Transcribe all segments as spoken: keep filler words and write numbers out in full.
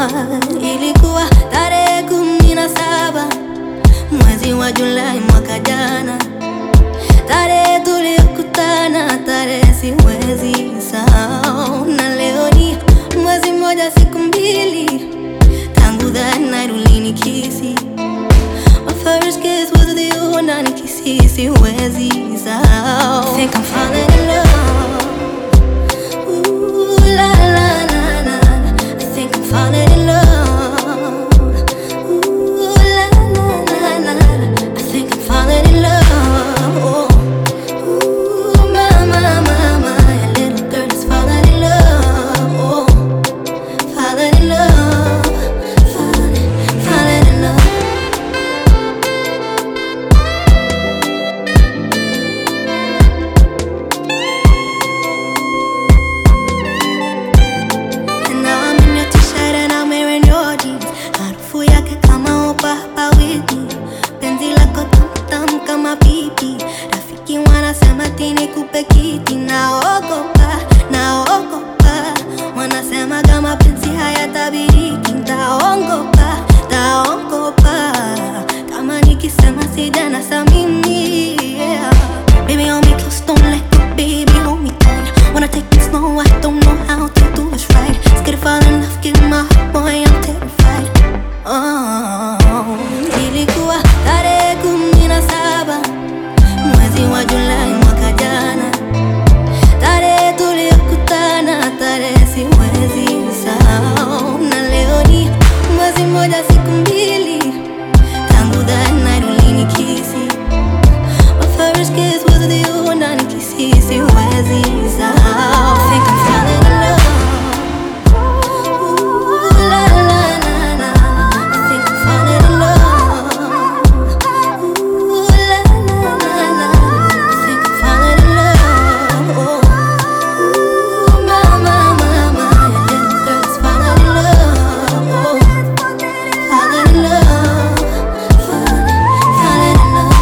Ilikuwa tarehe kumi na saba mwezi wa Julai mwaka jana, tarehe tuliyokutana, tarehe siwezi sahau. Na leo ni mwezi mmoja siku mbili tangu that night ulinikisi. My first kiss was with you na nikisi siwezi sahau. Think I'm falling in love. Ooh, la la la la. I think I'm falling in love. Ooh, la la la la. I think I'm falling in love. Oh. Ooh, mama, mama, your little girl is falling in love. Oh, falling in love, falling, falling in love. And now I'm in your t-shirt and I'm wearing your jeans. Harufu yake kama upa hapa wiki. Penzi lako tam kama pipi. Rafiki wanasema tini kupe kiti. Naogopa, naogopa. Wanasema kama penzi hayatabiriki. Ntaongopa, ntaongopa. Kama nikisema sijana sa mimi, yeah. Baby hold me close, don't let go, baby hold me tight. Wanna take it slow, I don't know how to do it right. Scared to fall in love, give my heart, boy, I'm terrified. Oh, ilikuwa tarehe kumi na saba mwezi wa Julai mwaka jana, tarehe tuliyokutana, tarehe siwezi sahau. Na leo ni mwezi mmoja siku mbili tangu that night ulinikisi. My first kiss was with you na nikisi siwezi sahau. Think I'm falling in love. Ooh, la la la la. I think I'm falling in love. Ooh, la la la la. I think I'm falling in love. Oh. Ooh, mama, mama, your little girl is falling in love. Oh, falling in love, falling, falling in love.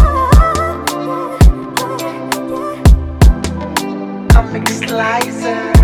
Comic Slicer.